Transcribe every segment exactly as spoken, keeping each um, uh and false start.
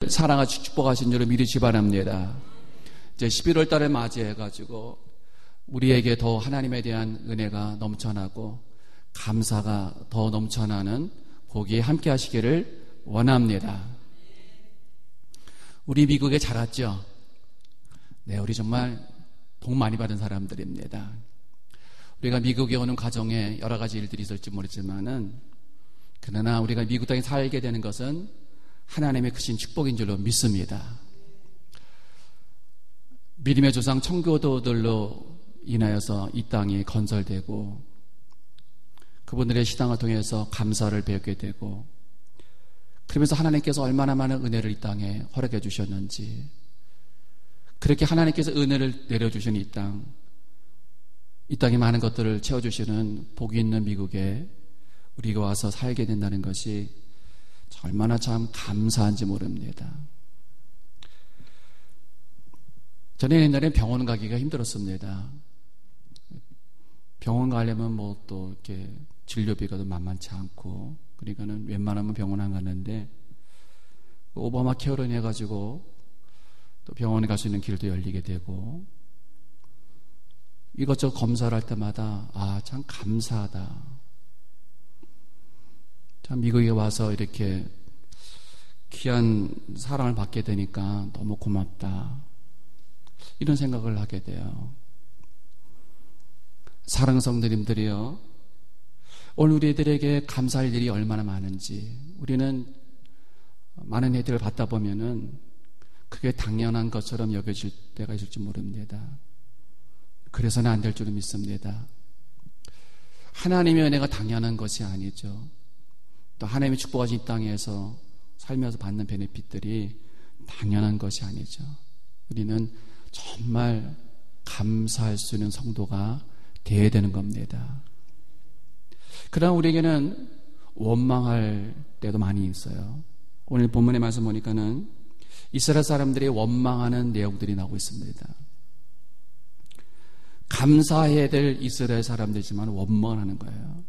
사랑하시 축복하신 줄을 미리 바랍니다. 이제 십일월 달에 맞이해가지고 우리에게 더 하나님에 대한 은혜가 넘쳐나고 감사가 더 넘쳐나는 복이 함께 하시기를 원합니다. 우리 미국에 잘 왔죠? 네, 우리 정말 복 많이 받은 사람들입니다. 우리가 미국에 오는 과정에 여러 가지 일들이 있을지 모르지만은 그러나 우리가 미국 땅에 살게 되는 것은 하나님의 크신 축복인 줄로 믿습니다. 믿음의 조상 청교도들로 인하여서 이 땅이 건설되고 그분들의 신앙을 통해서 감사를 배우게 되고 그러면서 하나님께서 얼마나 많은 은혜를 이 땅에 허락해 주셨는지 그렇게 하나님께서 은혜를 내려주신 이 땅, 이 땅에 많은 것들을 채워주시는 복이 있는 미국에 우리가 와서 살게 된다는 것이 얼마나 참 감사한지 모릅니다. 저는 옛날에 병원 가기가 힘들었습니다. 병원 가려면 뭐 또 이렇게 진료비가 만만치 않고 그러니까는 웬만하면 병원 안 가는데 오바마 케어로 인해 가지고 또 병원에 갈 수 있는 길도 열리게 되고 이것저것 검사를 할 때마다 아, 참 감사하다. 참 미국에 와서 이렇게 귀한 사랑을 받게 되니까 너무 고맙다. 이런 생각을 하게 돼요. 사랑하는 성도님들이요, 오늘 우리들에게 감사할 일이 얼마나 많은지 우리는 많은 혜택을 받다 보면은 그게 당연한 것처럼 여겨질 때가 있을지 모릅니다. 그래서는 안 될 줄은 믿습니다. 하나님의 은혜가 당연한 것이 아니죠. 또 하나님의 축복하신 이 땅에서 살면서 받는 베네핏들이 당연한 것이 아니죠. 우리는 정말 감사할 수 있는 성도가 되어야 되는 겁니다. 그러나 우리에게는 원망할 때도 많이 있어요. 오늘 본문의 말씀 보니까는 이스라엘 사람들이 원망하는 내용들이 나오고 있습니다. 감사해야 될 이스라엘 사람들이지만 원망하는 거예요.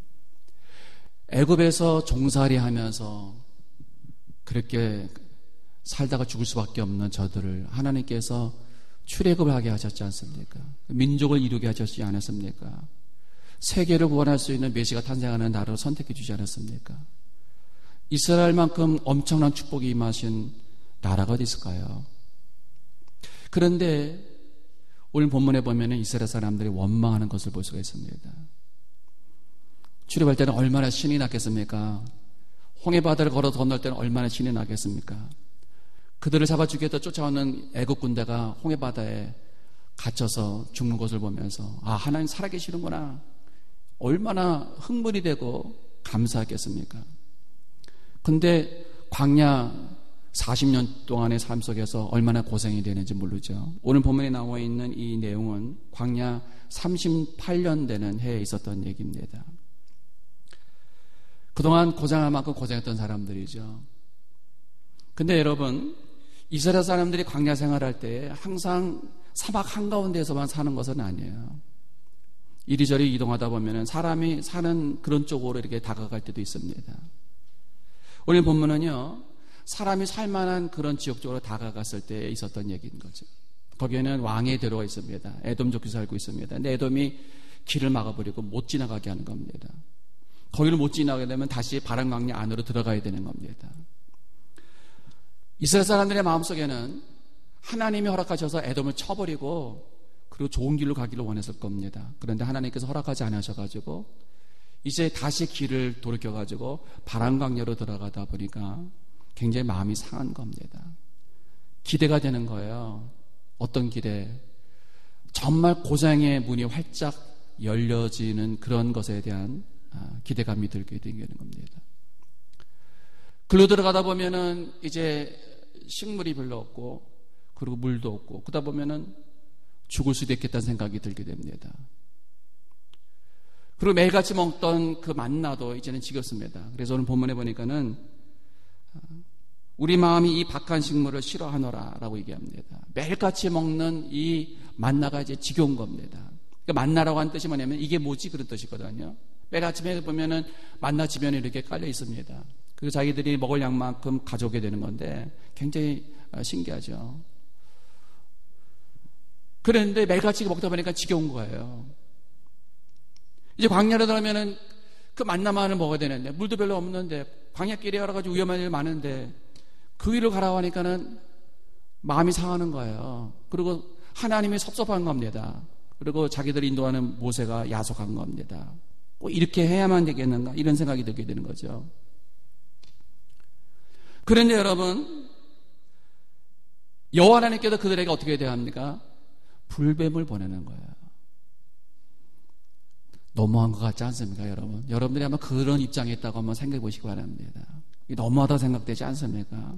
애굽에서 종살이 하면서 그렇게 살다가 죽을 수밖에 없는 저들을 하나님께서 출애굽을 하게 하셨지 않습니까? 민족을 이루게 하셨지 않았습니까? 세계를 구원할 수 있는 메시가 탄생하는 나라를 선택해 주지 않았습니까? 이스라엘만큼 엄청난 축복이 임하신 나라가 어디 있을까요? 그런데 오늘 본문에 보면 이스라엘 사람들이 원망하는 것을 볼 수가 있습니다. 출애굽할 때는 얼마나 신이 났겠습니까? 홍해바다를 걸어 건널 때는 얼마나 신이 나겠습니까? 그들을 잡아 죽이겠다 쫓아오는 애국 군대가 홍해바다에 갇혀서 죽는 것을 보면서 아, 하나님 살아계시는구나. 얼마나 흥분이 되고 감사하겠습니까? 근데 광야 사십 년 동안의 삶 속에서 얼마나 고생이 되는지 모르죠. 오늘 본문에 나와 있는 이 내용은 광야 삼십팔 년 되는 해에 있었던 얘기입니다. 그동안 고생할 만큼 고생했던 사람들이죠. 근데 여러분, 이스라엘 사람들이 광야 생활할 때 항상 사막 한가운데에서만 사는 것은 아니에요. 이리저리 이동하다 보면 사람이 사는 그런 쪽으로 이렇게 다가갈 때도 있습니다. 오늘 본문은요, 사람이 살만한 그런 지역 쪽으로 다가갔을 때 있었던 얘기인 거죠. 거기에는 왕의 대로가 있습니다. 에돔족이 살고 있습니다. 근데 에돔이 길을 막아버리고 못 지나가게 하는 겁니다. 거기를 못 지나가게 되면 다시 바람광야 안으로 들어가야 되는 겁니다. 이스라엘 사람들의 마음속에는 하나님이 허락하셔서 에돔을 쳐버리고 그리고 좋은 길로 가기를 원했을 겁니다. 그런데 하나님께서 허락하지 않으셔가지고 이제 다시 길을 돌이켜가지고 바람광야로 들어가다 보니까 굉장히 마음이 상한 겁니다. 기대가 되는 거예요. 어떤 기대? 정말 고생의 문이 활짝 열려지는 그런 것에 대한 기대감이 들게 되는 겁니다. 글로 들어가다 보면은 이제 식물이 별로 없고 그리고 물도 없고 그러다 보면은 죽을 수도 있겠다는 생각이 들게 됩니다. 그리고 매일같이 먹던 그 만나도 이제는 지겹습니다. 그래서 오늘 본문에 보니까는 우리 마음이 이 박한 식물을 싫어하노라 라고 얘기합니다. 매일같이 먹는 이 만나가 이제 지겨운 겁니다. 그러니까 만나라고 하는 뜻이 뭐냐면 이게 뭐지? 그런 뜻이거든요. 매일 아침에 보면은 만나 지면에 이렇게 깔려 있습니다. 그리고 자기들이 먹을 양만큼 가져오게 되는 건데 굉장히 신기하죠. 그랬는데 매일같이 먹다 보니까 지겨운 거예요. 이제 광야로 들어가면은 그 만나만을 먹어야 되는데 물도 별로 없는데 광야길에 여러 가지 위험한 일 많은데 그 위로 가라고 하니까는 마음이 상하는 거예요. 그리고 하나님이 섭섭한 겁니다. 그리고 자기들 인도하는 모세가 야속한 겁니다. 꼭 이렇게 해야만 되겠는가 이런 생각이 들게 되는 거죠. 그런데 여러분, 여호와 하나님께서 그들에게 어떻게 대합니까? 불뱀을 보내는 거예요. 너무한 것 같지 않습니까, 여러분? 여러분들이 아마 그런 입장에 있다고 한번 생각해 보시기 바랍니다. 너무하다고 생각되지 않습니까?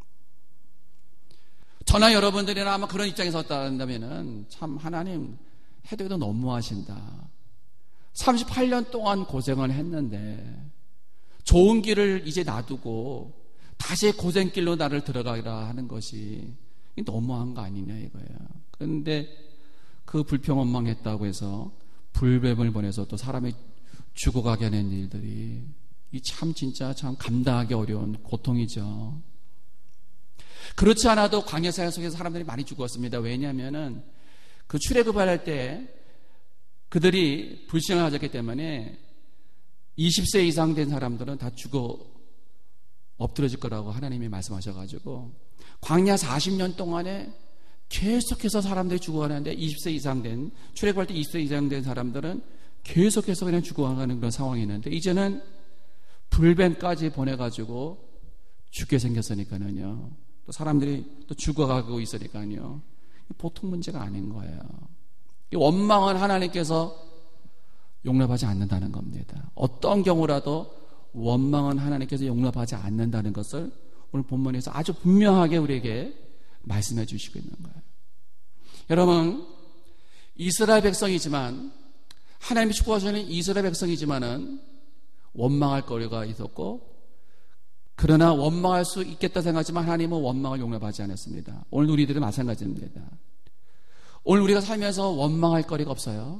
저나 여러분들이나 아마 그런 입장에서 왔다 한다면은 참 하나님 해도 해도 너무하신다. 삼십팔 년 동안 고생을 했는데 좋은 길을 이제 놔두고 다시 고생길로 나를 들어가라 하는 것이 너무한 거 아니냐 이거예요. 그런데 그 불평원망했다고 해서 불뱀을 보내서 또 사람이 죽어가게 하는 일들이 이 참 진짜 참 감당하기 어려운 고통이죠. 그렇지 않아도 광야 사역 속에서 사람들이 많이 죽었습니다. 왜냐하면은 그 출애굽을 할 때 그들이 불신을 가졌기 때문에 이십 세 이상 된 사람들은 다 죽어 엎드려질 거라고 하나님이 말씀하셔가지고 광야 사십 년 동안에 계속해서 사람들이 죽어가는데 이십 세 이상 된 출애굽할 때 이십 세 이상 된 사람들은 계속해서 그냥 죽어가는 그런 상황이 있는데 이제는 불뱀까지 보내가지고 죽게 생겼으니까는요. 또 사람들이 또 죽어가고 있으니까요. 보통 문제가 아닌 거예요. 이 원망은 하나님께서 용납하지 않는다는 겁니다. 어떤 경우라도 원망은 하나님께서 용납하지 않는다는 것을 오늘 본문에서 아주 분명하게 우리에게 말씀해 주시고 있는 거예요. 여러분, 이스라엘 백성이지만 하나님이 축복하시는 이스라엘 백성이지만은 원망할 거리가 있었고 그러나 원망할 수 있겠다 생각하지만 하나님은 원망을 용납하지 않았습니다. 오늘 우리들은 마찬가지입니다. 오늘 우리가 살면서 원망할 거리가 없어요.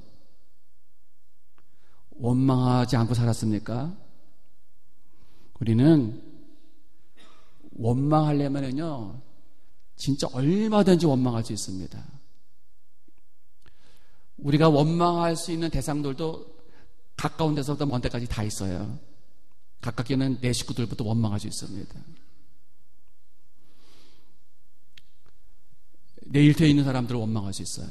원망하지 않고 살았습니까? 우리는 원망하려면요 진짜 얼마든지 원망할 수 있습니다. 우리가 원망할 수 있는 대상들도 가까운 데서부터 먼 데까지 다 있어요. 가깝게는 내 식구들부터 원망할 수 있습니다. 내 일터에 있는 사람들을 원망할 수 있어요.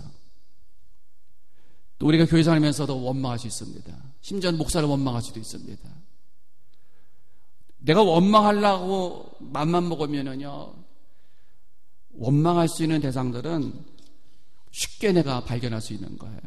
또 우리가 교회 다니면서도 원망할 수 있습니다. 심지어 목사를 원망할 수도 있습니다. 내가 원망하려고 맘만 먹으면요 원망할 수 있는 대상들은 쉽게 내가 발견할 수 있는 거예요.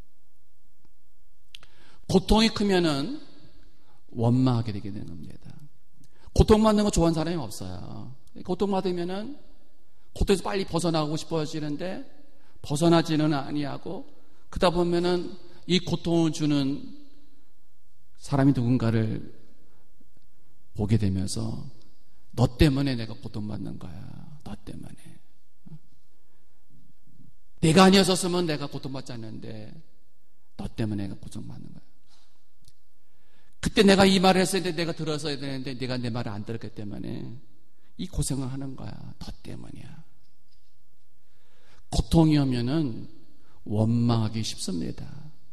고통이 크면은 원망하게 되게 되는 겁니다. 고통받는 거 좋아하는 사람이 없어요. 고통받으면은 고통에서 빨리 벗어나고 싶어지는데 벗어나지는 아니하고 그러다 보면은 이 고통을 주는 사람이 누군가를 보게 되면서 너 때문에 내가 고통받는 거야. 너 때문에. 내가 아니었었으면 내가 고통받지 않는데 너 때문에 내가 고통받는 거야. 그때 내가 이 말을 했을 때 내가 들었어야 되는데 네가 내 말을 안 들었기 때문에 이 고생을 하는 거야. 너 때문이야. 고통이 오면은 원망하기 쉽습니다.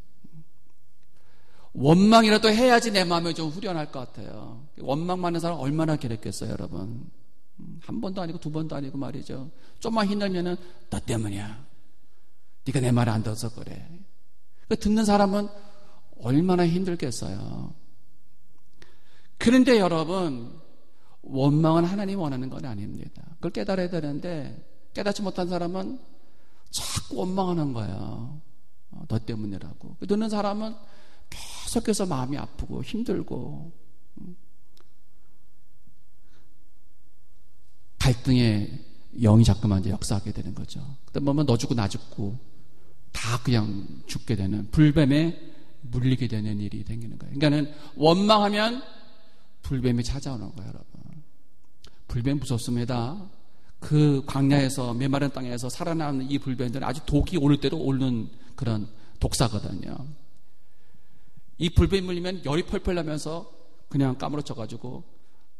원망이라도 해야지 내 마음이 좀 후련할 것 같아요. 원망 많은 사람 얼마나 괴롭겠어요, 여러분. 한 번도 아니고 두 번도 아니고 말이죠. 좀만 힘들면은 너 때문이야. 네가 내 말을 안 들어서 그래. 듣는 사람은 얼마나 힘들겠어요. 그런데 여러분, 원망은 하나님이 원하는 건 아닙니다. 그걸 깨달아야 되는데 깨닫지 못한 사람은 자꾸 원망하는 거예요. 너 때문이라고. 듣는 사람은 계속해서 마음이 아프고 힘들고 갈등의 영이 자꾸만 이제 역사하게 되는 거죠. 그때 보면 너 죽고 나 죽고 다 그냥 죽게 되는 불뱀에 물리게 되는 일이 생기는 거예요. 그러니까는 원망하면 불뱀이 찾아오는 거예요, 여러분. 불뱀 무섭습니다. 그 광야에서 메마른 땅에서 살아남는 이 불뱀들은 아주 독이 오를 대로 오르는 그런 독사거든요. 이 불뱀 물리면 열이 펄펄 나면서 그냥 까무러쳐가지고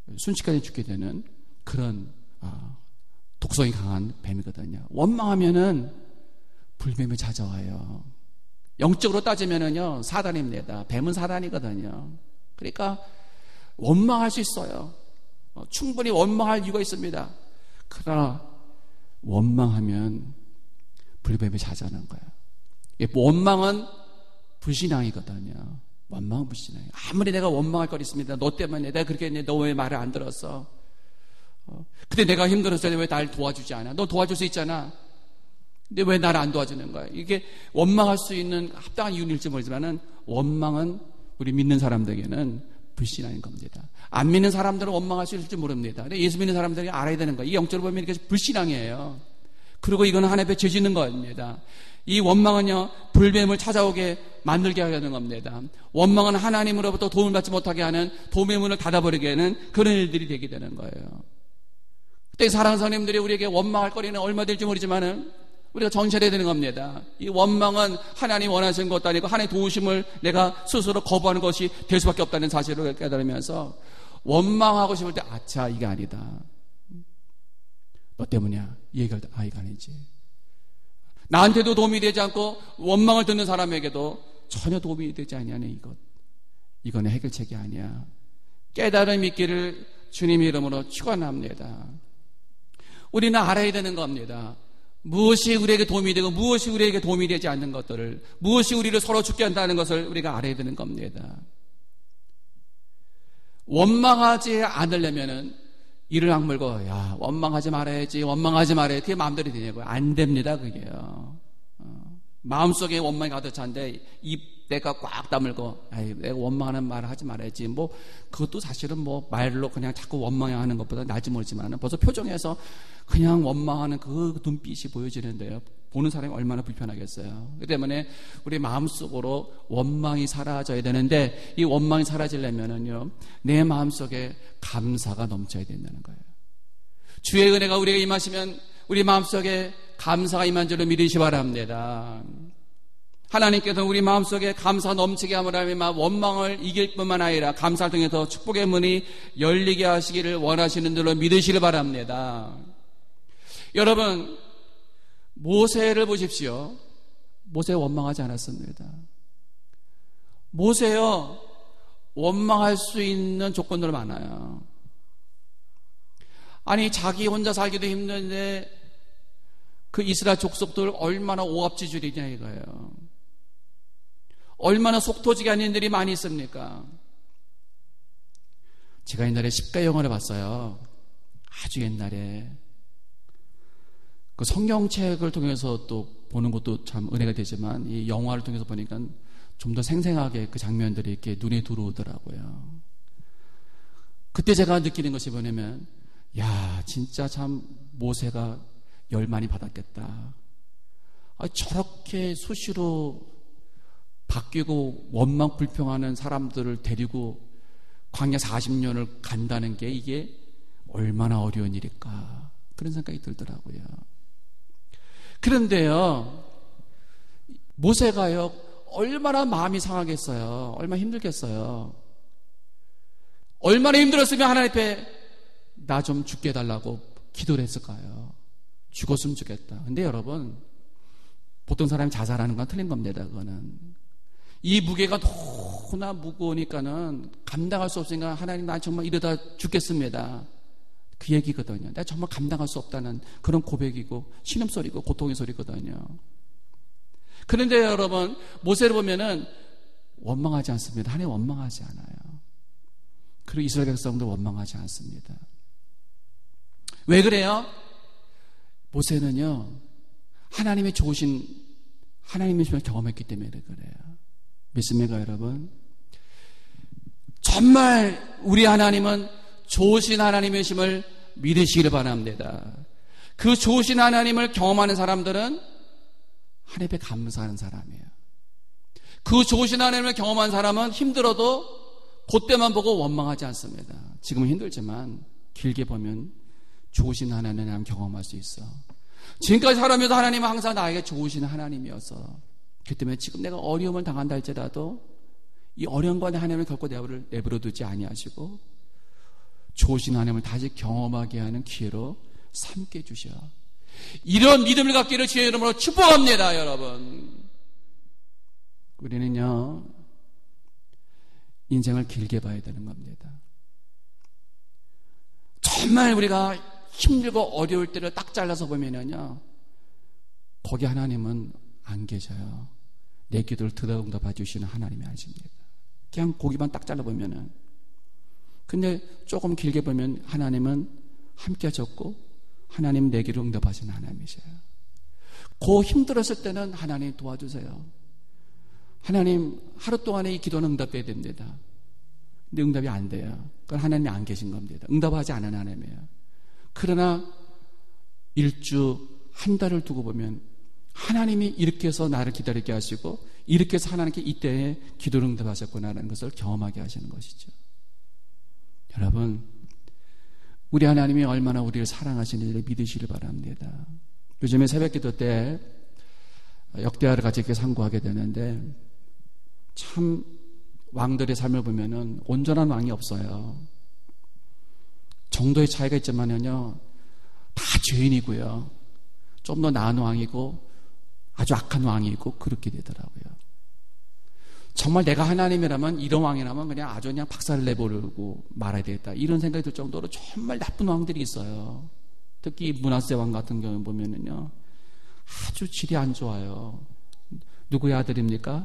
순식간에 죽게 되는 그런 독성이 강한 뱀이거든요. 원망하면은 불뱀이 찾아와요. 영적으로 따지면은요, 사단입니다. 뱀은 사단이거든요. 그러니까 원망할 수 있어요. 충분히 원망할 이유가 있습니다. 그러나 원망하면 불뱀이 찾아오는 거예요. 원망은 불신앙이거든요. 원망은 불신앙이에요. 아무리 내가 원망할 거 있습니다. 너 때문에 내가 그렇게 했는데 너 왜 말을 안 들었어? 어, 근데 내가 힘들었을 때 왜 날 도와주지 않아? 너 도와줄 수 있잖아. 근데 왜 나를 안 도와주는 거야? 이게 원망할 수 있는 합당한 이유일지 모르지만은 원망은 우리 믿는 사람들에게는 불신앙인 겁니다. 안 믿는 사람들은 원망할 수 있을지 모릅니다. 근데 예수 믿는 사람들이 알아야 되는 거예요. 이 영적으로 보면 이게 불신앙이에요. 그리고 이거는 하나님 앞에 죄 짓는 겁니다. 이 원망은요, 불뱀을 찾아오게 만들게 하려는 겁니다. 원망은 하나님으로부터 도움을 받지 못하게 하는 도움의 문을 닫아버리게 하는 그런 일들이 되게 되는 거예요. 그때 사랑하는 성님들이 우리에게 원망할 거리는 얼마 될지 모르지만은 우리가 정찰해야 되는 겁니다. 이 원망은 하나님 원하시는 것도 아니고 하나님의 도우심을 내가 스스로 거부하는 것이 될 수밖에 없다는 사실을 깨달으면서 원망하고 싶을 때 아차 이게 아니다. 너 때문이야. 이 얘기할 때 아 이거 아니지. 나한테도 도움이 되지 않고 원망을 듣는 사람에게도 전혀 도움이 되지 아니하네 이것. 이거는 해결책이 아니야. 깨달음 있기를 주님의 이름으로 축원합니다. 우리는 알아야 되는 겁니다. 무엇이 우리에게 도움이 되고 무엇이 우리에게 도움이 되지 않는 것들을, 무엇이 우리를 서로 죽게 한다는 것을 우리가 알아야 되는 겁니다. 원망하지 않으려면은 이를 악물고 야 원망하지 말아야지 원망하지 말아야지 그게 마음대로 되냐고요. 안 됩니다. 그게요. 어, 마음속에 원망이 가득 찬데 입 내가 꽉 다물고 아이 내가 원망하는 말을 하지 말아야지 뭐 그것도 사실은 뭐 말로 그냥 자꾸 원망하는 것보다 나을지 모르지만 벌써 표정에서 그냥 원망하는 그 눈빛이 보여지는데요. 보는 사람이 얼마나 불편하겠어요. 그렇기 때문에 우리 마음속으로 원망이 사라져야 되는데 이 원망이 사라지려면은요 내 마음속에 감사가 넘쳐야 된다는 거예요. 주의 은혜가 우리에게 임하시면 우리 마음속에 감사가 임한 줄로 믿으시 바랍니다. 하나님께서 우리 마음속에 감사 넘치게 함으로 원망을 이길 뿐만 아니라 감사를 통해서 축복의 문이 열리게 하시기를 원하시는 줄로 믿으시길 바랍니다. 여러분 모세를 보십시오. 모세 원망하지 않았습니다. 모세요 원망할 수 있는 조건들 많아요. 아니 자기 혼자 살기도 힘든데 그 이스라엘 족속들 얼마나 오합지졸이냐 이거예요. 얼마나 속터지게 하는 일들이 많이 있습니까? 제가 옛날에 십가 영화를 봤어요. 아주 옛날에. 그 성경책을 통해서 또 보는 것도 참 은혜가 되지만 이 영화를 통해서 보니까 좀 더 생생하게 그 장면들이 이렇게 눈에 들어오더라고요. 그때 제가 느끼는 것이 뭐냐면 야 진짜 참 모세가 열 많이 받았겠다. 아, 저렇게 수시로 바뀌고 원망 불평하는 사람들을 데리고 광야 사십 년을 간다는 게 이게 얼마나 어려운 일일까 그런 생각이 들더라고요. 그런데요 모세가요 얼마나 마음이 상하겠어요. 얼마나 힘들겠어요. 얼마나 힘들었으면 하나님 앞에 나 좀 죽게 해달라고 기도를 했을까요? 죽었으면 좋겠다. 근데 여러분 보통 사람이 자살하는 건 틀린 겁니다. 그거는 이 무게가 너무나 무거우니까는 감당할 수 없으니까 하나님 나 정말 이러다 죽겠습니다. 그 얘기거든요. 내가 정말 감당할 수 없다는 그런 고백이고 신음소리고 고통의 소리거든요. 그런데 여러분 모세를 보면은 원망하지 않습니다. 하나님 원망하지 않아요. 그리고 이스라엘 백성도 원망하지 않습니다. 왜 그래요? 모세는요 하나님의 좋으신 하나님의 힘을 경험했기 때문에 그래요. 믿습니까 여러분? 정말 우리 하나님은 좋으신 하나님의 힘을 믿으시기를 바랍니다. 그 좋으신 하나님을 경험하는 사람들은 하나님 앞에 감사하는 사람이에요. 그 좋으신 하나님을 경험한 사람은 힘들어도 그때만 보고 원망하지 않습니다. 지금은 힘들지만 길게 보면 좋으신 하나님을 경험할 수 있어. 지금까지 살아오면서 하나님은 항상 나에게 좋으신 하나님이어서 그 때문에 지금 내가 어려움을 당한다 할지라도 이 어려움과 하나님을 결코 내버려 두지 아니하시고 좋으신 하나님을 다시 경험하게 하는 기회로 삼게 주셔. 이런 믿음을 갖기를 주의 이름으로 축복합니다, 여러분. 우리는요, 인생을 길게 봐야 되는 겁니다. 정말 우리가 힘들고 어려울 때를 딱 잘라서 보면은요, 거기 하나님은 안 계셔요. 내 기도를 들어응답해 주시는 하나님이 아십니다. 그냥 거기만 딱 잘라보면은. 근데 조금 길게 보면 하나님은 함께 하셨고, 하나님 내 기도를 응답하시는 하나님이셔요. 그 힘들었을 때는 하나님 도와주세요. 하나님 하루 동안에 이 기도는 응답해야 됩니다. 근데 응답이 안 돼요. 그건 하나님이 안 계신 겁니다. 응답하지 않은 하나님이에요. 그러나 일주, 한 달을 두고 보면 하나님이 이렇게 해서 나를 기다리게 하시고 이렇게 해서 하나님께 이때에 기도를 응답하셨구나라는 것을 경험하게 하시는 것이죠. 여러분, 우리 하나님이 얼마나 우리를 사랑하시는지를 믿으시길 바랍니다. 요즘에 새벽기도 때 역대하를 같이 이렇게 상고하게 되는데 참 왕들의 삶을 보면은 온전한 왕이 없어요. 정도의 차이가 있지만은요, 다 죄인이고요. 좀 더 나은 왕이고 아주 악한 왕이고 그렇게 되더라고요. 정말 내가 하나님이라면, 이런 왕이라면 그냥 아주 그냥 박살을 내버리고 말아야 되겠다, 이런 생각이 들 정도로 정말 나쁜 왕들이 있어요. 특히 므낫세 왕 같은 경우 보면은요, 아주 질이 안 좋아요. 누구의 아들입니까?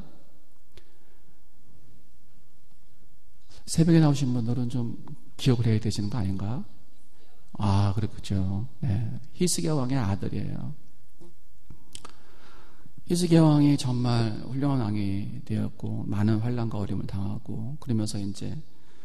새벽에 나오신 분들은 좀 기억을 해야 되시는 거 아닌가? 아, 그렇죠. 네. 히스기야 왕의 아들이에요. 히스기야 왕이 정말 훌륭한 왕이 되었고 많은 환난과 어려움을 당하고 그러면서 이제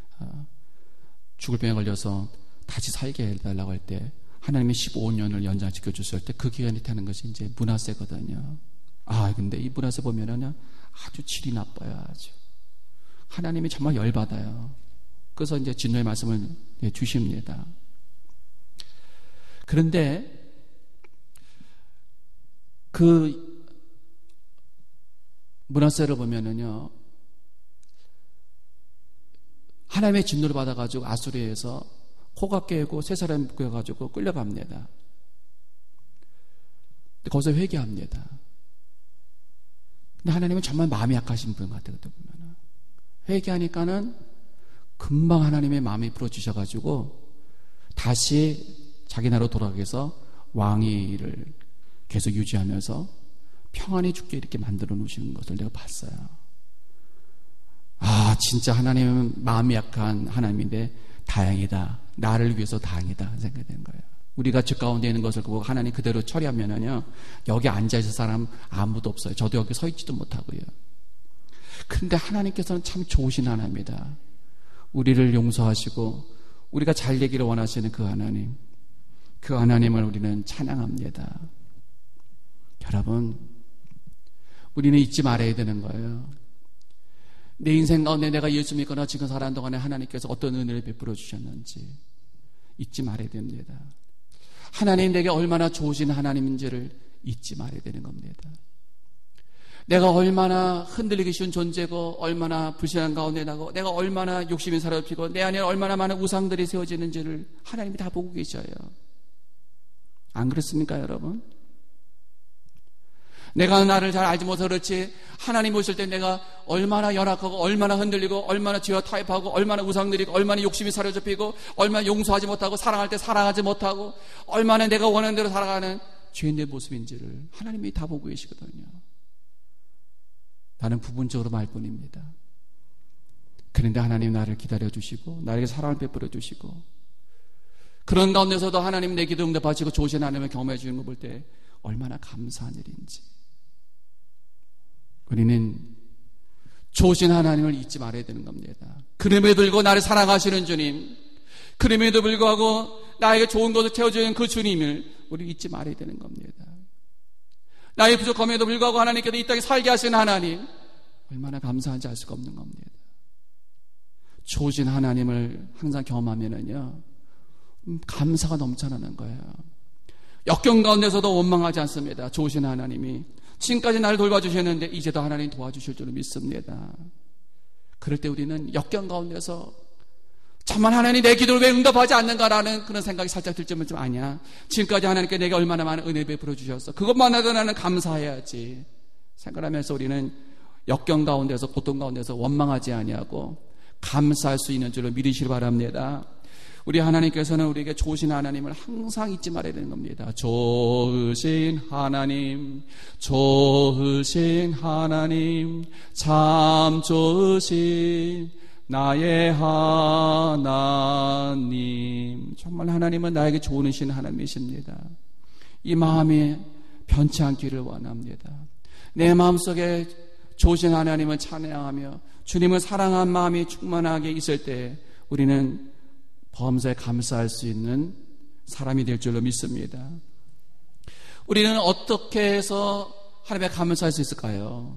죽을 병에 걸려서 다시 살게 해달라고 할 때 하나님이 십오 년을 연장시켜 줬을 때 그 기간이 되는 것이 이제 므낫세거든요. 아, 근데 이 므낫세 보면은 아주 질이 나빠요. 아주 하나님이 정말 열받아요. 그래서 이제 진노의 말씀을 주십니다. 그런데 그 므낫세를 보면은요, 하나님의 진노를 받아가지고 아수리에서 코가 깨고 세 사람이 묶여가지고 끌려갑니다. 근데 거기서 회개합니다. 근데 하나님은 정말 마음이 약하신 분 같아요. 보면은 회개하니까는 금방 하나님의 마음이 풀어주셔가지고 다시 자기 나라로 돌아가게 해서 왕위를 계속 유지하면서 평안히 죽게 이렇게 만들어 놓으시는 것을 내가 봤어요. 아, 진짜 하나님은 마음이 약한 하나님인데 다행이다. 나를 위해서 다행이다 생각이 되는 거예요. 우리가 저 가운데 있는 것을 보고 하나님 그대로 처리하면은요, 여기 앉아있을 사람 아무도 없어요. 저도 여기 서 있지도 못하고요. 그런데 하나님께서는 참 좋으신 하나님이다. 우리를 용서하시고 우리가 잘 되기를 원하시는 그 하나님, 그 하나님을 우리는 찬양합니다. 여러분, 우리는 잊지 말아야 되는 거예요. 내 인생 가운데 내가 예수 믿거나 지금 살아가는 동안에 하나님께서 어떤 은혜를 베풀어 주셨는지 잊지 말아야 됩니다. 하나님 내게 얼마나 좋으신 하나님인지를 잊지 말아야 되는 겁니다. 내가 얼마나 흔들리기 쉬운 존재고 얼마나 불신한 가운데 나고 내가 얼마나 욕심이 사로잡히고 내 안에 얼마나 많은 우상들이 세워지는지를 하나님이 다 보고 계셔요. 안 그렇습니까, 여러분? 내가 나를 잘 알지 못해서 그렇지 하나님 오실 때 내가 얼마나 열악하고 얼마나 흔들리고 얼마나 죄와 타협하고 얼마나 우상들이고 얼마나 욕심이 사로잡히고 얼마나 용서하지 못하고 사랑할 때 사랑하지 못하고 얼마나 내가 원하는 대로 살아가는 죄인의 모습인지를 하나님이 다 보고 계시거든요. 나는 부분적으로 말 뿐입니다. 그런데 하나님 나를 기다려주시고 나에게 사랑을 베풀어 주시고 그런 가운데서도 하나님 내 기도 응답하시고 좋으신 하나님을 경험해 주는 걸 볼 때 얼마나 감사한 일인지. 우리는 좋으신 하나님을 잊지 말아야 되는 겁니다. 그럼에도 불구하고 나를 사랑하시는 주님, 그럼에도 불구하고 나에게 좋은 것을 채워주는 그 주님을 우리 잊지 말아야 되는 겁니다. 나의 부족함에도 불구하고 하나님께서 이 땅에 살게 하신 하나님, 얼마나 감사한지 알 수가 없는 겁니다. 좋으신 하나님을 항상 경험하면은요, 감사가 넘쳐나는 거예요. 역경 가운데서도 원망하지 않습니다. 좋으신 하나님이 지금까지 나를 돌봐주셨는데 이제도 하나님 도와주실 줄을 믿습니다. 그럴 때 우리는 역경 가운데서 정말 하나님 내 기도를 왜 응답하지 않는가라는 그런 생각이 살짝 들 점은 좀 아니야. 지금까지 하나님께 내게 얼마나 많은 은혜 베풀어 주셨어. 그것만으로도 나는 감사해야지 생각하면서 우리는 역경 가운데서, 고통 가운데서 원망하지 아니하고 감사할 수 있는 줄로 믿으시기 바랍니다. 우리 하나님께서는 우리에게 좋으신 하나님을 항상 잊지 말아야 되는 겁니다. 좋으신 하나님, 좋으신 하나님, 참 좋으신 나의 하나님. 정말 하나님은 나에게 좋으신 하나님이십니다. 이 마음이 변치 않기를 원합니다. 내 마음속에 좋으신 하나님을 찬양하며 주님을 사랑한 마음이 충만하게 있을 때 우리는 범사에 감사할 수 있는 사람이 될 줄로 믿습니다. 우리는 어떻게 해서 하나님께 감사할 수 있을까요?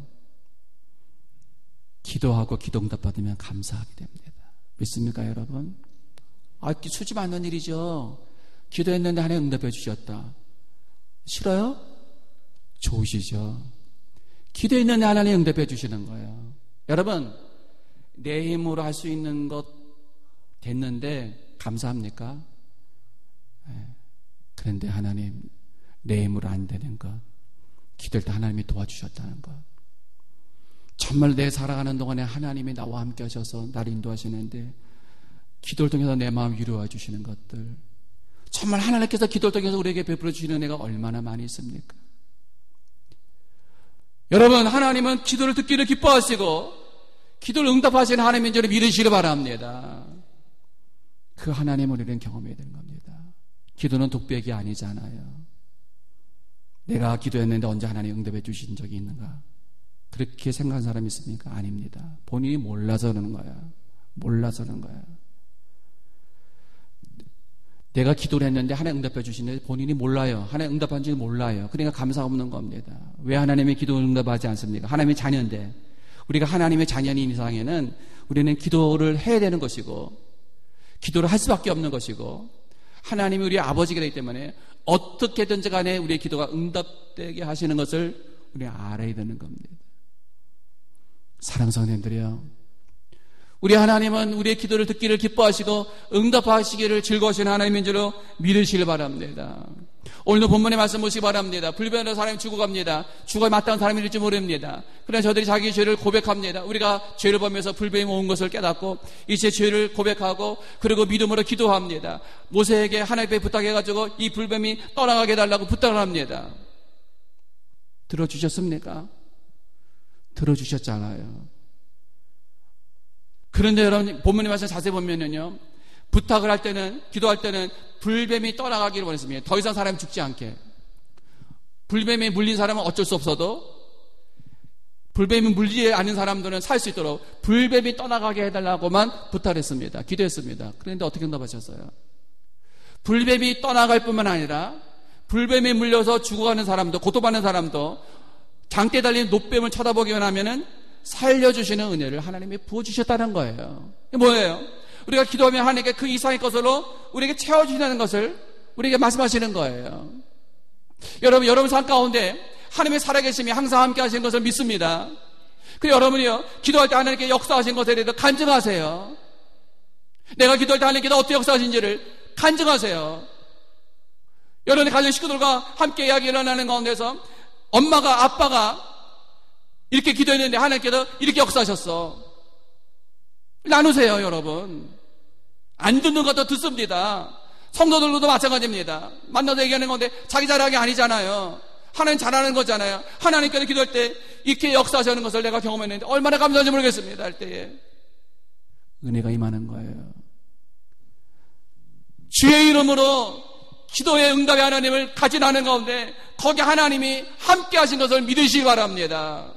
기도하고 기도 응답 받으면 감사하게 됩니다. 믿습니까, 여러분? 아, 수지 않는 일이죠. 기도했는데 하나님 응답해 주셨다. 싫어요? 좋으시죠. 기도했는데 하나님 응답해 주시는 거예요. 여러분, 내 힘으로 할 수 있는 것 됐는데 감사합니까? 네. 그런데 하나님, 내 힘으로 안 되는 것, 기도할 때 하나님이 도와주셨다는 것, 정말 내 살아가는 동안에 하나님이 나와 함께 하셔서 나를 인도하시는데 기도를 통해서 내 마음 위로해 주시는 것들, 정말 하나님께서 기도를 통해서 우리에게 베풀어 주시는 은혜가 얼마나 많이 있습니까? 여러분, 하나님은 기도를 듣기를 기뻐하시고 기도를 응답하시는 하나님인 줄 믿으시기 바랍니다. 그 하나님을 우리는 경험해야 되는 겁니다. 기도는 독백이 아니잖아요. 내가 기도했는데 언제 하나님 응답해 주신 적이 있는가? 그렇게 생각하는 사람이 있습니까? 아닙니다. 본인이 몰라서 그러는 거야. 몰라서 그러는 거야. 내가 기도를 했는데 하나님 응답해 주시는데 본인이 몰라요. 하나님 응답한 줄 몰라요. 그러니까 감사 없는 겁니다. 왜 하나님의 기도를 응답하지 않습니까? 하나님의 자녀인데, 우리가 하나님의 자녀인 이상에는 우리는 기도를 해야 되는 것이고 기도를 할 수밖에 없는 것이고, 하나님이 우리의 아버지가 되기 때문에 어떻게든지 간에 우리의 기도가 응답되게 하시는 것을 우리가 알아야 되는 겁니다. 사랑하는 성도님들이요, 우리 하나님은 우리의 기도를 듣기를 기뻐하시고 응답하시기를 즐거우신 하나님인 줄로 믿으시길 바랍니다. 오늘도 본문의 말씀 보시기 바랍니다. 불변으로 사람이 죽어갑니다. 죽어야 마땅한 사람일지 모릅니다. 그러나 저들이 자기 죄를 고백합니다. 우리가 죄를 범해서 불뱀이 온 것을 깨닫고 이제 죄를 고백하고 그리고 믿음으로 기도합니다. 모세에게 하나님께 부탁해가지고 이 불뱀이 떠나가게 해달라고 부탁을 합니다. 들어주셨습니까? 들어주셨잖아요. 그런데 여러분, 본문의 말씀 자세히 보면요, 부탁을 할 때는, 기도할 때는 불뱀이 떠나가기를 원했습니다. 더 이상 사람이 죽지 않게. 불뱀에 물린 사람은 어쩔 수 없어도 불뱀이 물리지 않은 사람들은 살 수 있도록 불뱀이 떠나가게 해달라고만 부탁을 했습니다. 기도했습니다. 그런데 어떻게 응답하셨어요? 불뱀이 떠나갈 뿐만 아니라 불뱀에 물려서 죽어가는 사람도, 고통받는 사람도 장대 달린 노뱀을 쳐다보기만 하면은 살려주시는 은혜를 하나님이 부어주셨다는 거예요. 뭐예요? 우리가 기도하면 하나님께 그 이상의 것으로 우리에게 채워주시는 것을 우리에게 말씀하시는 거예요. 여러분, 여러분 삶 가운데 하나님의 살아계심이 항상 함께 하시는 것을 믿습니다. 그리고 여러분이요, 기도할 때 하나님께 역사하신 것에 대해서 간증하세요. 내가 기도할 때 하나님께서 어떻게 역사하신지를 간증하세요. 여러분의 가정 식구들과 함께 이야기를 하는 가운데서 엄마가, 아빠가 이렇게 기도했는데 하나님께서 이렇게 역사하셨어. 나누세요, 여러분. 안 듣는 것도 듣습니다. 성도들도 마찬가지입니다. 만나서 얘기하는 건데 자기 자랑이 아니잖아요. 하나님 잘하는 거잖아요. 하나님께서 기도할 때 이렇게 역사하시는 것을 내가 경험했는데 얼마나 감사한지 모르겠습니다. 할 때에 은혜가 임하는 거예요. 주의 이름으로 기도의 응답의 하나님을 가진하는 가운데 거기 하나님이 함께 하신 것을 믿으시기 바랍니다.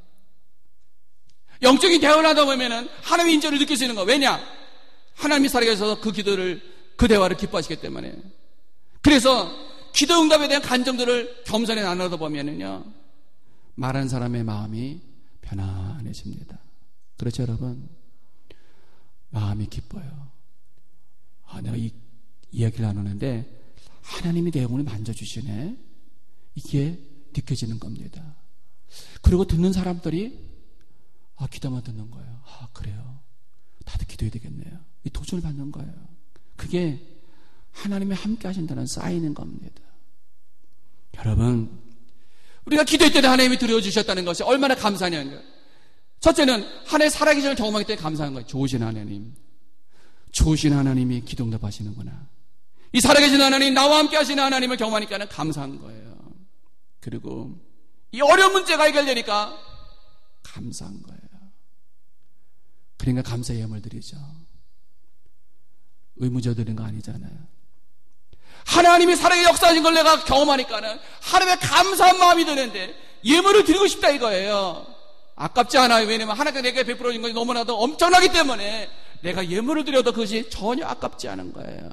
영적인 대화를 하다 보면은 하나님의 인자를 느낄 수 있는 거. 왜냐? 하나님이 살아계셔서 그 기도를, 그 대화를 기뻐하시기 때문에. 그래서 기도 응답에 대한 간정들을 겸손히 나누다 보면은요, 말하는 사람의 마음이 편안해집니다. 그렇죠, 여러분? 마음이 기뻐요. 아, 내가 이 이야기를 나누는데 하나님이 내 영혼을 만져주시네. 이게 느껴지는 겁니다. 그리고 듣는 사람들이 아, 기도만 듣는 거예요. 아, 그래요. 나도 기도해야 되겠네요. 이 도전을 받는 거예요. 그게 하나님이 함께 하신다는 사인인 겁니다. 여러분, 우리가 기도할 때 하나님이 들어주셨다는 것이 얼마나 감사하냐는 거예요. 첫째는 하나님의 살아계심을 경험하기 때문에 감사한 거예요. 좋으신 하나님. 좋으신 하나님이 기도 응답하시는구나. 이 살아계신 하나님, 나와 함께 하시는 하나님을 경험하니까 감사한 거예요. 그리고 이 어려운 문제가 해결되니까 감사한 거예요. 그러니까 감사의 예물 드리죠. 의무저 드리는 거 아니잖아요. 하나님이 살아계 역사하신 걸 내가 경험하니까는 하나님의 감사한 마음이 드는데 예물을 드리고 싶다 이거예요. 아깝지 않아요. 왜냐면 하나님께 내게 베풀어 준 것이 너무나도 엄청나기 때문에 내가 예물을 드려도 그것이 전혀 아깝지 않은 거예요.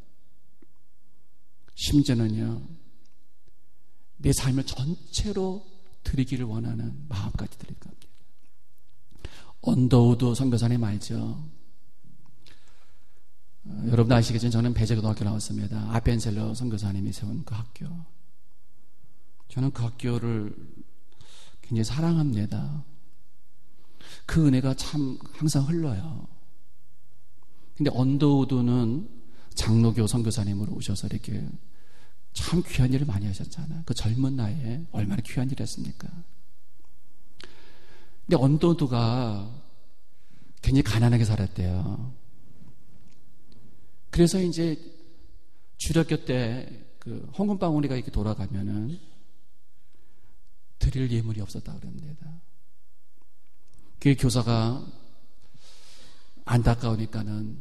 심지어는요, 내 삶을 전체로 드리기를 원하는 마음까지 드릴 겁니다. 언더우드 선교사님 알죠? 어, 여러분 아시겠지만 저는 배제고등학교 나왔습니다. 아펜셀러 선교사님이 세운 그 학교. 저는 그 학교를 굉장히 사랑합니다. 그 은혜가 참 항상 흘러요. 근데 언더우드는 장로교 선교사님으로 오셔서 이렇게 참 귀한 일을 많이 하셨잖아요. 그 젊은 나이에 얼마나 귀한 일을 했습니까? 근데 언더우드가 굉장히 가난하게 살았대요. 그래서 이제 주력교 때 그 헌금방울이가 이렇게 돌아가면은 드릴 예물이 없었다 그럽니다. 그 교사가 안타까우니까는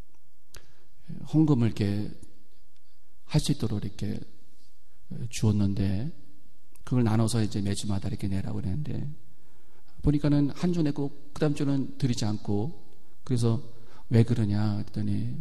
헌금을 이렇게 할 수 있도록 이렇게 주었는데 그걸 나눠서 이제 매주마다 이렇게 내라고 그랬는데 보니까는 한 주 내고 그 다음 주는 드리지 않고 그래서 왜 그러냐 했더니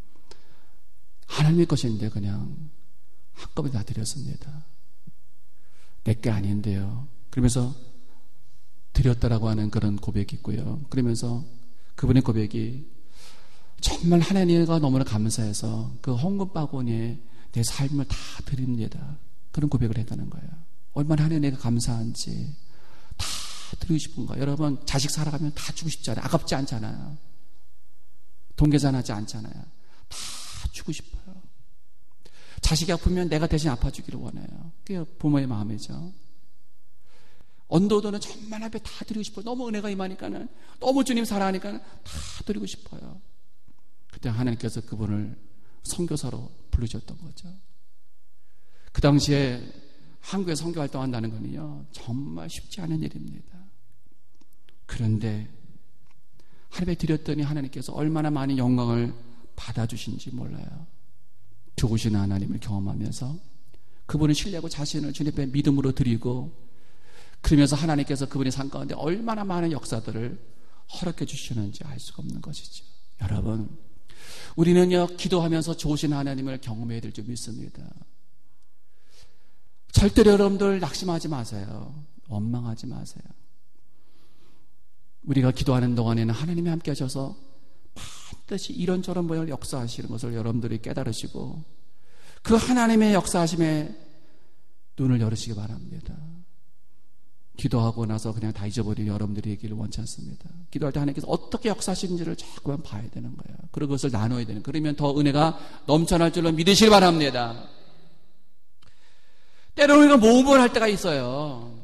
하나님의 것인데 그냥 한꺼번에 다 드렸습니다. 내게 아닌데요. 그러면서 드렸다라고 하는 그런 고백이 있고요. 그러면서 그분의 고백이 정말 하나님과 너무나 감사해서 그 헌금바구니에 내 삶을 다 드립니다. 그런 고백을 했다는 거예요. 얼마나 하나님께 감사한지 다 드리고 싶은가. 여러분 자식 살아가면 다 주고 싶지 않아요. 아깝지 않잖아요. 돈 계산하지 않잖아요. 다 주고 싶어요. 자식이 아프면 내가 대신 아파주기를 원해요. 그게 부모의 마음이죠. 언더우드는 정말 앞에 다 드리고 싶어요. 너무 은혜가 임하니까는 너무 주님 사랑하니까는 다 드리고 싶어요. 그때 하나님께서 그분을 선교사로 부르셨던 거죠. 그 당시에 한국에 선교 활동한다는 거는요 정말 쉽지 않은 일입니다. 그런데 하나님께 드렸더니 하나님께서 얼마나 많은 영광을 받아주신지 몰라요. 좋으신 하나님을 경험하면서 그분을 신뢰하고 자신을 주님 앞에 믿음으로 드리고 그러면서 하나님께서 그분의 삶 가운데 얼마나 많은 역사들을 허락해 주시는지 알 수가 없는 것이죠. 여러분 우리는요 기도하면서 좋으신 하나님을 경험해야 될 줄 믿습니다. 절대로 여러분들 낙심하지 마세요. 원망하지 마세요. 우리가 기도하는 동안에는 하나님이 함께 하셔서 반드시 이런저런 모양을 역사하시는 것을 여러분들이 깨달으시고 그 하나님의 역사하심에 눈을 열으시기 바랍니다. 기도하고 나서 그냥 다 잊어버리는 여러분들이 얘기를 원치 않습니다. 기도할 때 하나님께서 어떻게 역사하시는지를 자꾸만 봐야 되는 거예요. 그리고 그것을 나눠야 되는, 그러면 더 은혜가 넘쳐날 줄로 믿으시기 바랍니다. 때로는 우리가 모험을 할 때가 있어요.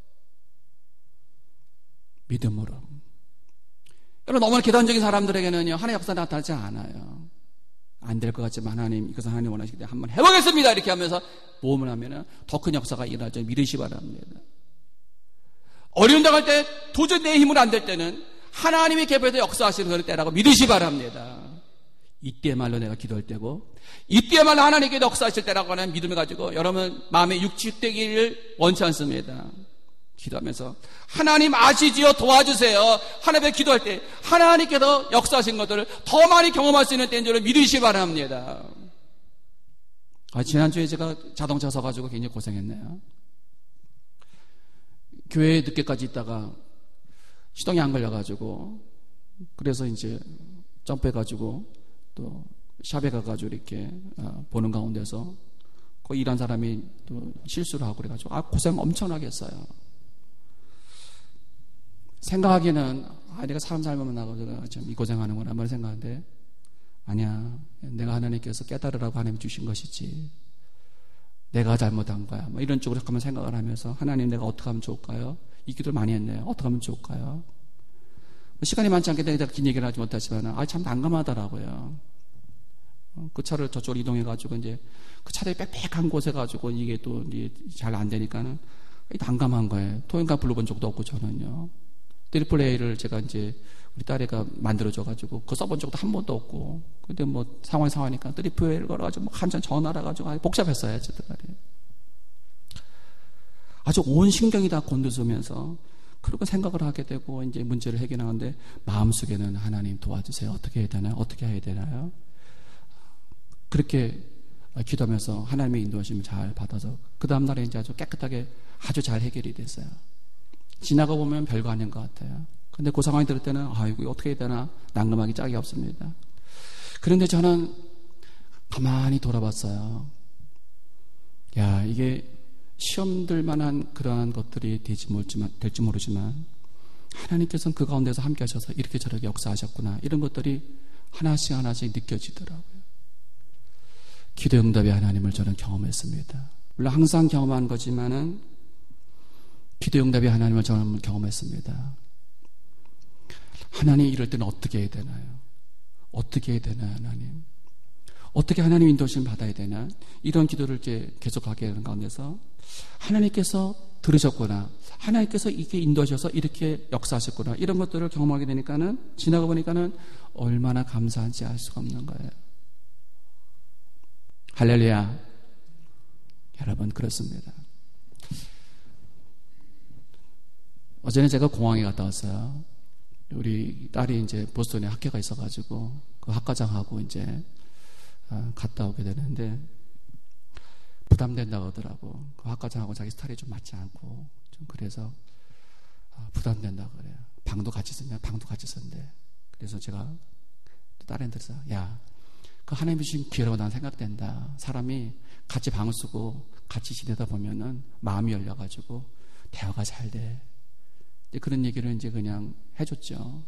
믿음으로. 여러분 너무나 계단적인 사람들에게는요 하나님의 역사 나타나지 않아요. 안 될 것 같지만 하나님 이것은 하나님 원하시기 때문에 한번 해보겠습니다 이렇게 하면서 모험을 하면은 더 큰 역사가 일어날 줄 믿으시기 바랍니다. 어려운 당할 때 도저히 내 힘으로 안 될 때는 하나님의 계획에서 역사하시는 그런 때라고 믿으시기 바랍니다. 이때말로 내가 기도할 때고 이때말로 하나님께 역사하실 때라고 하는 믿음을 가지고 여러분 마음에 육축되기를 원치 않습니다. 기도하면서 하나님 아시지요 도와주세요. 하나님께 기도할 때 하나님께서 역사하신 것들을 더 많이 경험할 수 있는 때인 줄 믿으시기 바랍니다. 아, 지난주에 제가 자동차 서가지고 굉장히 고생했네요. 교회에 늦게까지 있다가 시동이 안 걸려가지고 그래서 이제 점프해가지고 또 샵에 가가지고 이렇게 보는 가운데서 그 일한 사람이 또 실수를 하고 그래가지고 아 고생 엄청나게 했어요. 생각하기에는 아 내가 사람 삶으면 나가서 참 이 고생하는구나 말 생각하는데 아니야, 내가 하나님께서 깨달으라고 하나님 주신 것이지, 내가 잘못한 거야, 뭐 이런 쪽으로 잠깐만 생각을 하면서 하나님 내가 어떻게 하면 좋을까요? 이 기도를 많이 했네요. 어떻게 하면 좋을까요? 시간이 많지 않기 때문에 긴 얘기를 하지 못하지만 아, 참 난감하더라고요. 그 차를 저쪽으로 이동해가지고 이제 그 차들이 빽빽한 곳에 가지고 이게 또 잘 안 되니까는 난감한 거예요. 토요일간 불러본 적도 없고 저는요. 트리플 A를 제가 이제 우리 딸애가 만들어줘가지고 그거 써본 적도 한 번도 없고, 근데 뭐 상황이 상황이니까 트리플 A를 걸어가지고 뭐 한참 전화를 가지고 아주 복잡했어요. 아주 온 신경이 다 곤두서면서 그렇게 생각을 하게 되고 이제 문제를 해결하는데 마음속에는 하나님 도와주세요. 어떻게 해야 되나요? 어떻게 해야 되나요? 그렇게 기도하면서 하나님의 인도하심을 잘 받아서 그 다음날에 이제 아주 깨끗하게 아주 잘 해결이 됐어요. 지나가 보면 별거 아닌 것 같아요. 근데 그 상황이 들을 때는 아이고 어떻게 해야 되나 난감하기 짝이 없습니다. 그런데 저는 가만히 돌아봤어요. 야, 이게 시험들 만한 그러한 것들이 될지 모르지만, 될지 모르지만 하나님께서는 그 가운데서 함께 하셔서 이렇게 저렇게 역사하셨구나, 이런 것들이 하나씩 하나씩 느껴지더라고요. 기도 응답의 하나님을 저는 경험했습니다. 물론 항상 경험한 거지만은 기도 응답의 하나님을 저는 경험했습니다. 하나님 이럴 때는 어떻게 해야 되나요? 어떻게 해야 되나요, 하나님? 어떻게 하나님 인도하심 받아야 되나? 이런 기도를 이제 계속하게 하는 가운데서 하나님께서 들으셨구나, 하나님께서 이렇게 인도하셔서 이렇게 역사하셨구나, 이런 것들을 경험하게 되니까는 지나가 보니까는 얼마나 감사한지 알 수가 없는 거예요. 할렐루야. 여러분, 그렇습니다. 어제는 제가 공항에 갔다 왔어요. 우리 딸이 이제 보스턴에 학교가 있어가지고 그 학과장하고 이제 갔다 오게 되는데 부담된다고 하더라고. 그 학과장하고 자기 스타일이 좀 맞지 않고 좀 그래서 부담된다고 그래요. 방도 같이 쓰냐? 방도 같이 쓴대. 그래서 제가 딸한테서 야, 그 하나님이 주신 기회라고 난 생각된다. 사람이 같이 방을 쓰고 같이 지내다 보면은 마음이 열려가지고 대화가 잘 돼. 그런 얘기를 이제 그냥 해줬죠.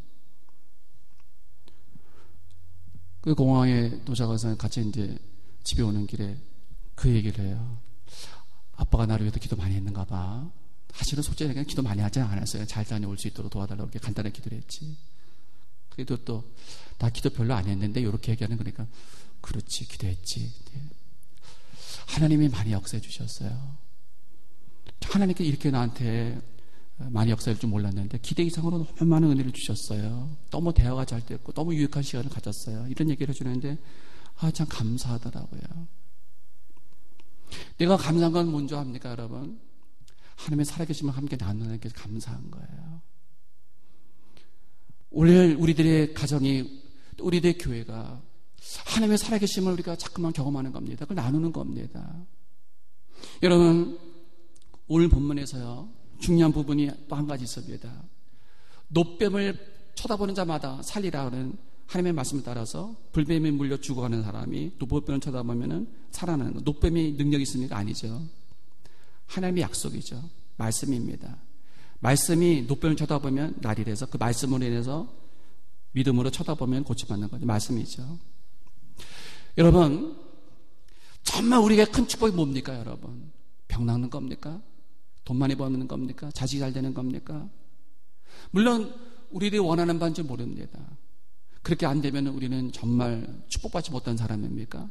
그 공항에 도착해서 같이 이제 집에 오는 길에 그 얘기를 해요. 아빠가 나를 위해서 기도 많이 했는가 봐. 사실은 솔직히 그냥 기도 많이 하지 않았어요. 잘 다녀올 수 있도록 도와달라고 이렇게 간단하게 기도를 했지. 그래도 또 나 기도 별로 안 했는데 이렇게 얘기하는 거니까 그렇지, 기도했지. 하나님이 많이 역사해 주셨어요. 하나님께 이렇게 나한테 많이 역사할 줄 몰랐는데 기대 이상으로 너무 많은 은혜를 주셨어요. 너무 대화가 잘 됐고 너무 유익한 시간을 가졌어요. 이런 얘기를 해주는데 아, 참 감사하더라고요. 내가 감사한 건 뭔지 압니까, 여러분? 하나님의 살아계심을 함께 나누는 게 감사한 거예요. 오늘 우리들의 가정이, 우리들의 교회가 하나님의 살아계심을 우리가 자꾸만 경험하는 겁니다. 그걸 나누는 겁니다. 여러분, 오늘 본문에서요, 중요한 부분이 또 한 가지 있습니다. 노뱀을 쳐다보는 자마다 살리라는 하나님의 말씀을 따라서 불뱀에 물려 죽어가는 사람이 노뱀을 쳐다보면 살아나는 것. 노뱀이 능력이 있습니까? 아니죠. 하나님의 약속이죠. 말씀입니다. 말씀이 노뱀을 쳐다보면 날이 돼서 그 말씀으로 인해서 믿음으로 쳐다보면 고침받는 거죠. 말씀이죠. 여러분, 정말 우리에게 큰 축복이 뭡니까, 여러분? 병 낫는 겁니까? 돈 많이 버는 겁니까? 자식이 잘 되는 겁니까? 물론 우리들이 원하는 바인지 모릅니다. 그렇게 안 되면 우리는 정말 축복받지 못한 사람입니까?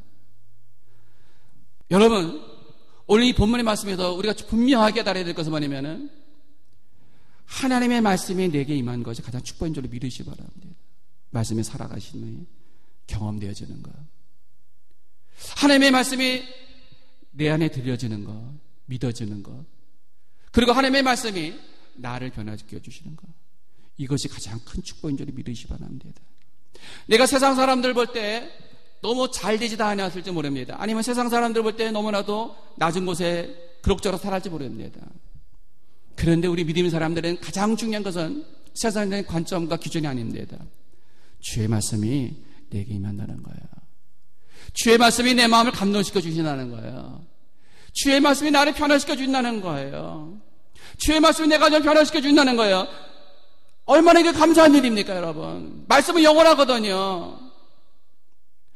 여러분, 오늘 이 본문의 말씀에서 우리가 분명하게 알아야 될 것은 뭐냐면은 하나님의 말씀이 내게 임한 것이 가장 축복인 줄로 믿으시기 바랍니다. 말씀이 살아가심이 경험되어지는 것, 하나님의 말씀이 내 안에 들려지는 것, 믿어지는 것, 그리고 하나님의 말씀이 나를 변화시켜 주시는 것, 이것이 가장 큰 축복인 줄로 믿으시기 바랍니다. 내가 세상 사람들 볼 때 너무 잘 되지도 않았을지 모릅니다. 아니면 세상 사람들 볼 때 너무나도 낮은 곳에 그럭저럭 살았을지 모릅니다. 그런데 우리 믿음의 사람들은 가장 중요한 것은 세상의 관점과 기준이 아닙니다. 주의 말씀이 내게 임한다는 거예요. 주의 말씀이 내 마음을 감동시켜 주신다는 거예요. 주의 말씀이 나를 변화시켜 준다는 거예요. 주의 말씀이 내 가정을 변화시켜 준다는 거예요. 얼마나 이게 감사한 일입니까, 여러분? 말씀은 영원하거든요.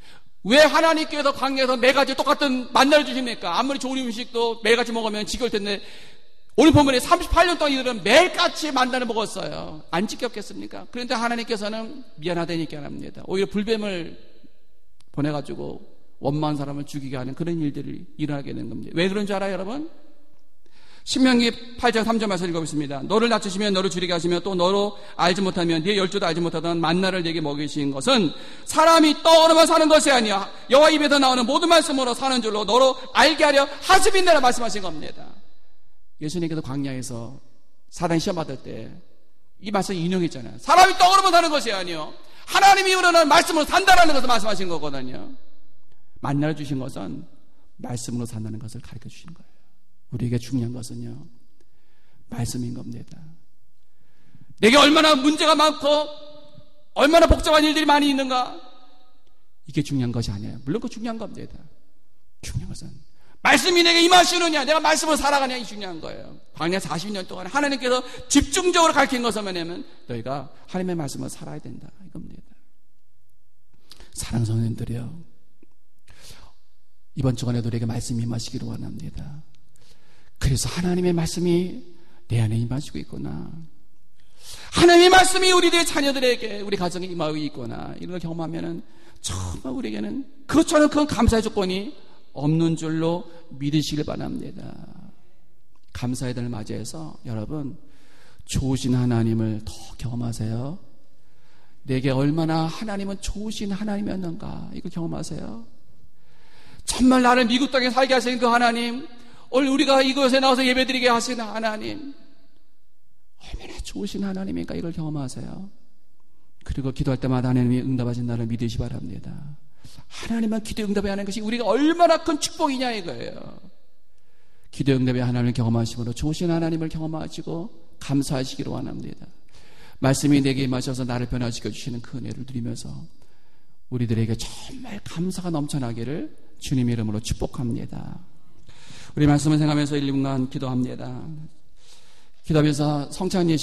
왜 하나님께서 광야에서 매가지 똑같은 만나를 주십니까? 아무리 좋은 음식도 매일같이 먹으면 지겨울 텐데 오늘 본문에 삼십팔 년 동안 이들은 매일같이 만나를 먹었어요. 안 지겹겠습니까? 그런데 하나님께서는 미안하다니까 안 합니다. 오히려 불뱀을 보내가지고 원망한 사람을 죽이게 하는 그런 일들이 일어나게 되는 겁니다. 왜 그런 줄 알아요, 여러분? 신명기 팔 장 삼 절 말씀 읽어보겠습니다. 너를 낮추시면 너를 줄이게 하시며 또 너로 알지 못하면 네 열조도 알지 못하던 만나를 내게 먹이신 것은 사람이 떡으로만 사는 것이 아니야 여호와 입에서 나오는 모든 말씀으로 사는 줄로 너로 알게 하려 하심인내라 말씀하신 겁니다. 예수님께서 광야에서 사단 시험 받을 때 이 말씀 인용했잖아요. 사람이 떡으로만 사는 것이 아니요 하나님이 우러는 말씀으로 산다라는 것을 말씀하신 거거든요. 만나를 주신 것은 말씀으로 산다는 것을 가르쳐 주신 거예요. 우리에게 중요한 것은요, 말씀인 겁니다. 내게 얼마나 문제가 많고 얼마나 복잡한 일들이 많이 있는가, 이게 중요한 것이 아니에요. 물론 그 중요한 겁니다. 중요한 것은 말씀이 내게 임하시느냐, 내가 말씀으로 살아가냐, 이 중요한 거예요. 광야 사십 년 동안 하나님께서 집중적으로 가르친 것은 뭐냐면 너희가 하나님의 말씀으로 살아야 된다, 이겁니다. 사랑하는 성도님들이요, 이번 주간에도 우리에게 말씀이 임하시기를 원합니다. 그래서 하나님의 말씀이 내 안에 임하시고 있구나, 하나님의 말씀이 우리들의 자녀들에게, 우리 가정에 임하고 있구나, 이런 걸 경험하면은 정말 우리에게는 그렇지 않은 그런 감사의 조건이 없는 줄로 믿으시길 바랍니다. 감사의 날을 맞이해서 여러분, 좋으신 하나님을 더 경험하세요. 내게 얼마나 하나님은 좋으신 하나님이었는가, 이걸 경험하세요. 정말 나를 미국 땅에 살게 하신 그 하나님, 오늘 우리가 이곳에 나와서 예배드리게 하신 하나님, 얼마나 좋으신 하나님인가, 이걸 경험하세요. 그리고 기도할 때마다 하나님이 응답하신다를 믿으시 바랍니다. 하나님만 기도 응답해 하는 것이 우리가 얼마나 큰 축복이냐, 이거예요. 기도 응답의 하나님을 경험하시므로 좋으신 하나님을 경험하시고 감사하시기를 원합니다. 말씀이 내게 임하셔서 나를 변화시켜 주시는 그 은혜를 누리면서 우리들에게 정말 감사가 넘쳐나기를 주님 이름으로 축복합니다. 우리 말씀을 생각하면서 일 분간 기도합니다. 기도하면서 성찬 예식